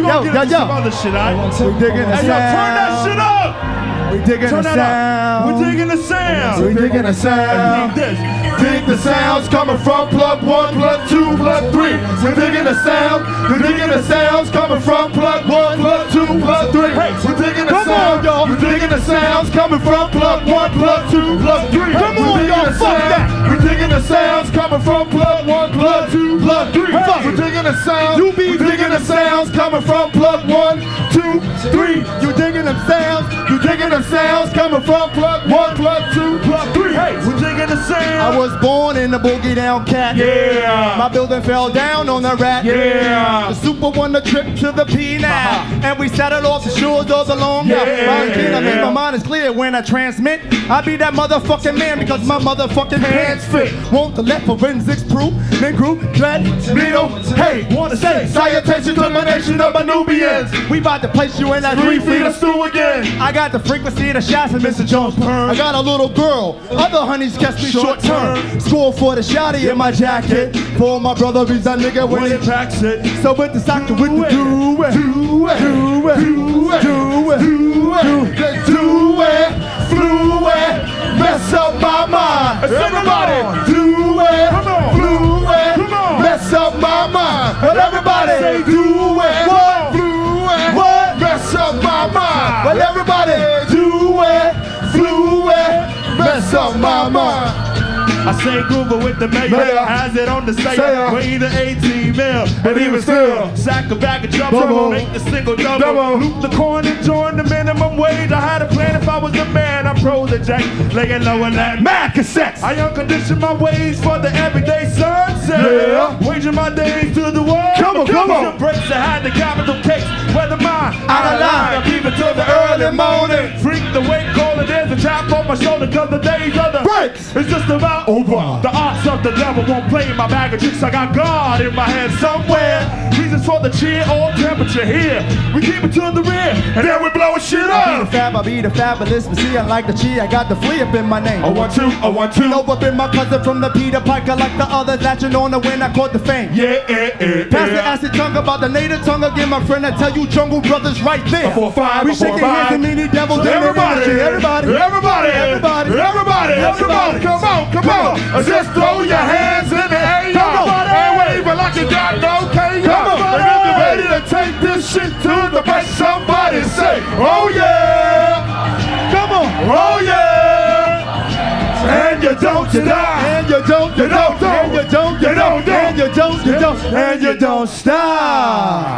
gonna get into some other shit, alright? We digging the sound. Turn that shit up! We digging the sound. We digging the sound. We digging the sound. Dig the sounds coming from plug 1, plug 2, plug 3. We're digging the sound. We're digging the sounds coming from plug 1, plug 2, plug 3. We're digging the sound. We're digging the sounds coming from plug 1, plug 2, plug 3. Come on, y'all, fuck that. We're digging the sounds coming from plug 1, plug 2, plug 3. We're digging the sounds. You be digging the sounds coming from plug 1, 2, 3. You digging them sounds. You digging them sounds coming from plug 1, plug 2, plug 3. Hey, we're digging the sound. I was born in the boogie down cat. Yeah. My building fell down on the rat. Yeah. The super won the trip to the P now. And we settled off the shores of the long Yeah. I mean, my mind is clear when I transmit. I be that motherfucking man because my motherfucking pants fit. Want the left forensics proof? Men group, dread, needle. Hey, wanna say salutation to my nation of Nubians. We about to place you in that 3 feet of stew again. I got the frequency of the shots of Mr. Jones perm. I got a little girl. Other honeys catch me short term. Score for the shotty in my jacket. For my brother, he's a nigga when he packs it. So with the sock with the do it, do it, do it, do it, do it, do it, fluid, mess up my mind. Everybody, do it, fluid, mess up my mind. And everybody say do it, what, fluid, what, mess up my mind. But everybody do it, fluid, mess up my mind. I say Google with the mayor, has it on the sale, weigh the 18 mil, and even still, sack a bag of trouble, make the single double, loop the coin and join the minimum wage. I had a plan if I was a man, I pros a jack, laying low in that mad cassettes. I unconditioned my ways for the everyday sunset, waging my days to the world. Come on. Breaks, I had the capital case, weather mine, out of line, I keep it till the early morning. Freak the way cold it is, a tap on my shoulder, cause the days of the breaks, it's just about over. The arts of the devil won't play my bag of tricks. I got God in my hand somewhere. Reasons for the cheer, all temperature here. We keep it to the rear, and then we blowing shit up. I be the fabulous, but see, I like the G. I got the flea up in my name. I want to. You know what been my cousin from the Peter Piker, like the others latching on to when I caught the fame. Pass the acid tongue about the native tongue again, my friend. I tell you, Jungle Brothers right there. 4, 5, we shaking hands and meaning devils. Everybody, come on. Just throw your hands in the air and wave it like you got no cane. Come on, and if you're ready to take this shit to the bank, somebody say, oh yeah. Come on, oh yeah. And you don't, you die. And you don't, you don't. And you don't, you don't. And you don't, you don't. And you don't stop.